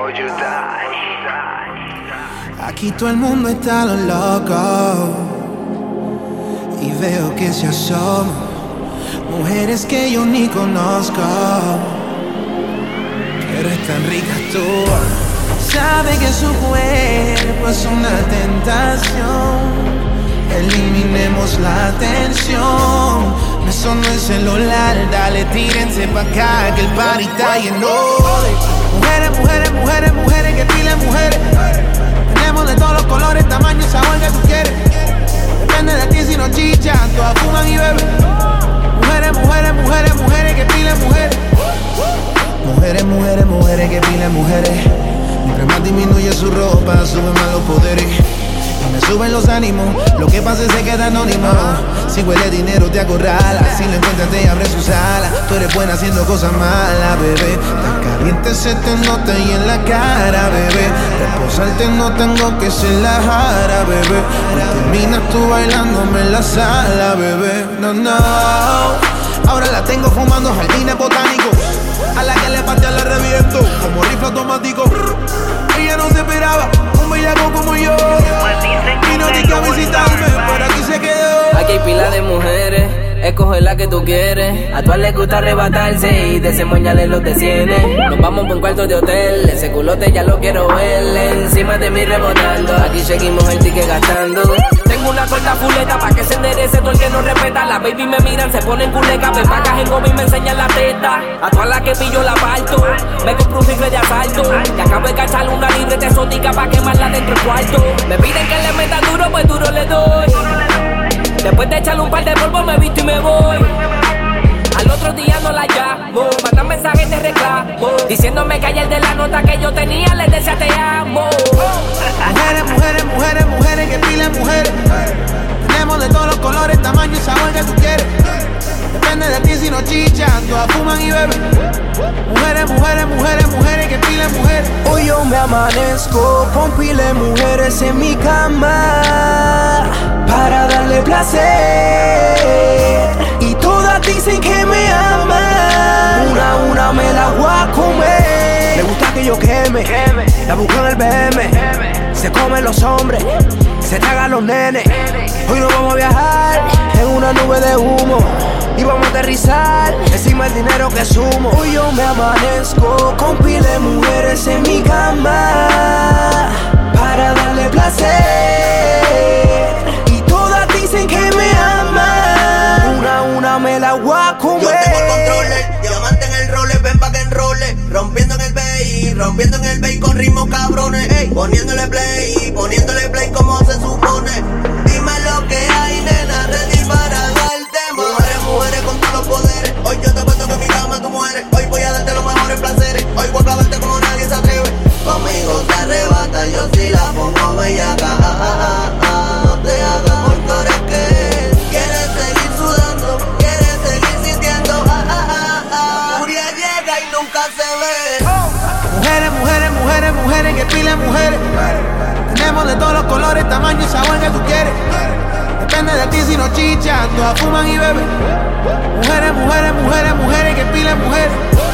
you die. Aquí todo el mundo está lo loco y veo que se asoman mujeres que yo ni conozco, pero están ricas todas. Sabe que su cuerpo es una tentación. Eliminemos la tensión. Me sonó el celular, dale, tírense pa' acá que el party está lleno de mujeres, mujeres, mujeres, mujeres, que pile mujeres. Tenemos de todos los colores, tamaños, sabor que tú quieres. Depende de ti si no chichan, todas fuman y beben. Mujeres, mujeres, mujeres, mujeres, que pile mujeres. Mujeres, mujeres, mujeres, que pile mujeres. Mientras más disminuye su ropa, suben más los poderes. Y me suben los ánimos, lo que pase se queda anónimo. Si huele dinero te acorrala, si lo encuentras te abre sus alas. Tú eres buena haciendo cosas malas, bebé. Tan caliente se te nota y en la cara, bebé. Reposarte no tengo que ser la jara, bebé. No terminas tú bailándome en la sala, bebé. No, no. Ahora la tengo fumando jardines botánicos. A la que le patea la reviento, como rifle automático. Ella no se esperaba un bellaco como yo. Vino aquí a visitarme, pero aquí se quedó. Aquí hay pila de mujeres, escoge la que tú quieres. A todas les gusta arrebatarse y desemboñarle los desienes. Nos vamos por un cuarto de hotel, ese culote ya lo quiero ver. Encima de mí rebotando, aquí seguimos el ticket gastando. Tengo una corta fuleta pa' que se enderece todo el que no respeta. Las baby me miran, se ponen culeca, ven pa' caja en goma y me enseñan la teta. A todas las que pillo la parto, me compro un rifle de asalto. Y acabo de cachar una libreta exótica pa' quemarla dentro del cuarto. Me piden que le meta duro, pues duro le doy. Después de echarle un par de polvos me visto y me voy. Al otro día no la llamo, mandan mensajes de reclamo, diciéndome que ayer de la nota que yo tenía les decía te amo. Mujeres, mujeres, mujeres, mujeres, que pilen mujeres. Tenemos de todos los colores, tamaños, sabor que tú quieres. Depende de ti si no chichan, todas fuman y beben. Mujeres, mujeres, mujeres, mujeres, que pilen mujeres. Hoy yo me amanezco con pile mujeres en mi cama para darle placer. Y todas dicen que me aman. Una a una me la voy a comer. Le gusta que yo queme, la busco en el BM. Se comen los hombres, se tragan los nenes. Hoy nos vamos a viajar en una nube de humo y vamos a aterrizar encima el dinero que sumo. Hoy yo me amanezco con pile de mujeres en mi cama para darle placer. Y todas dicen que me aman. Una a una me la voy a comer. Yo tengo el controller, diamante en el roller, ven pa' que enrole. Rompiendo en el bay, rompiendo en el bay con ritmos cabrones. Ey, poniéndole play como se supone. Dime lo que hay, nena, ready para darte. Mujeres, mujeres con todos los poderes. Hoy yo te cuento que mi cama tú mueres. Hoy voy a darte los mejores placeres. Hoy voy a clavarte como nadie se atreve. Conmigo se arrebata, yo sí la pongo bellaca. No te hagas por que quieres seguir sudando, quieres seguir sintiendo. Furia llega y nunca se ve. Mujeres, mujeres, mujeres, mujeres, que pilen mujeres. Tenemos de todos los colores, tamaños, sabor que tú quieres. Depende de ti si no chichan, todas fuman y beben. Mujeres, mujeres, mujeres, mujeres, que pilen mujeres.